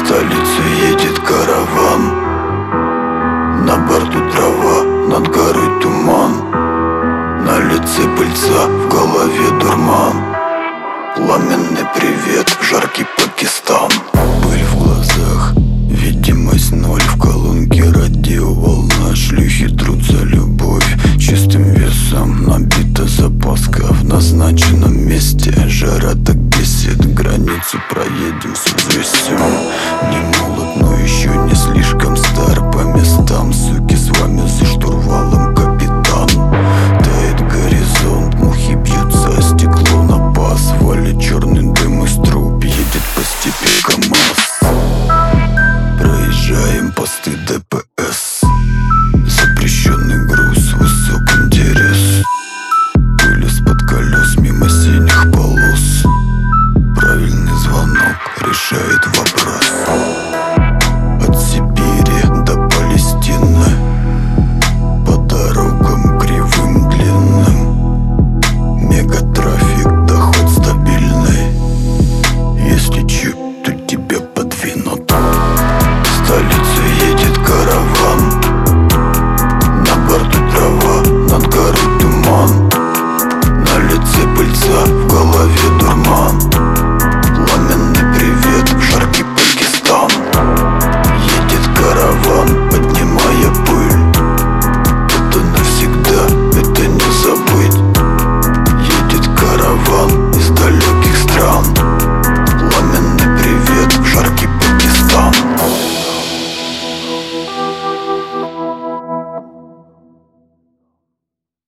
столицу едет караван. На борту трава, над горой туман, на лице пыльца, в голове дурман. Пламенный привет, жаркий Пакистан. Пыль в глазах, видимость ноль. В колонке радиоволна, шлюхи трут за любовь. Чистым весом набита запаска в назначенном месте. Жара так бесит, границу проедем с известием. Не молод, но еще не слишком стар. По местам, суки, с вами за штурвалом.